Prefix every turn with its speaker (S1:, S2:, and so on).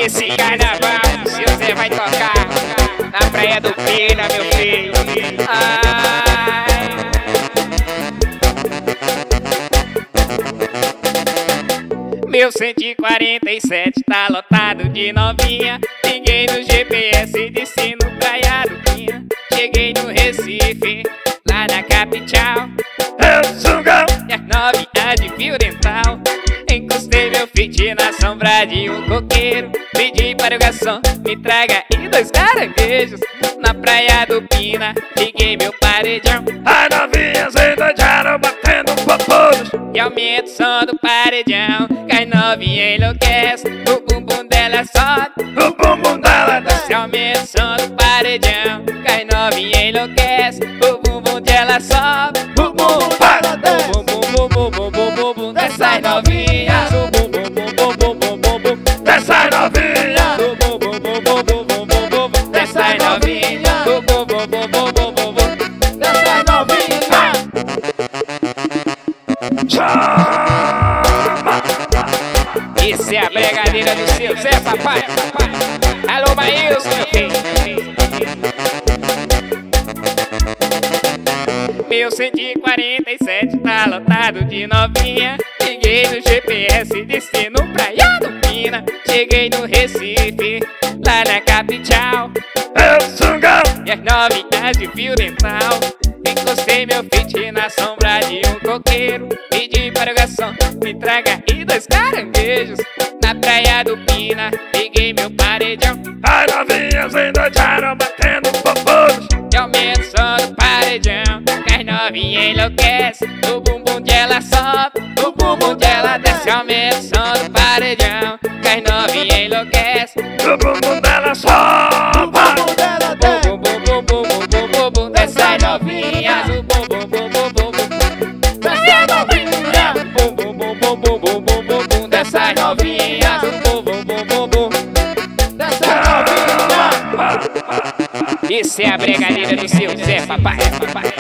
S1: Esse carnaval, seu Zé vai tocar na praia do Pina, meu filho. Ai. Meu 147 tá lotado de novinha. Liguei no GPS, desci no Praia do Pina. Cheguei no Recife, lá na capital. E as novinhas de fio dental. Encostei meu fit na sombra de um coqueiro. Pedi para o garçom, me traga aí 2 caranguejos. Na Praia do Pina, liguei meu paredão.
S2: As novinhas endoidaram batendo popôs.
S1: E aumenta o som do paredão, que as novinhas enlouquece. O bumbum dela sobe,
S2: O bumbum dela desce.
S1: se aumenta o som do paredão, que as novinhas enlouquece. O bumbum dela sobe,
S2: O bumbum dela desce.
S1: bum bum bum bum bum bum bum bum dessas novinhas. O bum bum bum bum bum bum bum bum
S2: Dessas novinhas.
S1: o bum bum bum bum bum bum bum bum bum dessas novinhas. O bum bum bum bum bum bum bum
S2: Dessas novinhas. Chama.
S1: Isso é a bregadeira do seu Zé Papai. Alô, Maílson, meu filho. Meu 147 tá lotado de novinha. Liguei no GPS, desci no Praia do Pina. Cheguei no Recife, lá na capital.
S2: Eu sungão.
S1: E as novinhas de fio dental. Encostei meu fit na sombra de um coqueiro. Pedi para o garçom, me traga aí 2 caranguejos. Na Praia do Pina, liguei meu paredão.
S2: As novinhas endoidaram batendo popôs.
S1: E aumenta o som do paredão, que as novinhas enlouquece. O bumbum dela sobe, o bumbum dela desce. Aumenta o som do paredão, que as novinhas enlouquece.
S2: O bumbum dela sobe. O bumbum dela desce.
S1: Bum bum bum bum bum bum bum bum dessas novinhas. O bum bum bum bum bum bum
S2: Dessas novinhas.
S1: bum bum bum bum bum bum bum bum bum dessas novinhas. O bum bum bum bum bum.
S2: Dessas novinhas.
S1: Isso é a bregadeira do seu Zé Papai.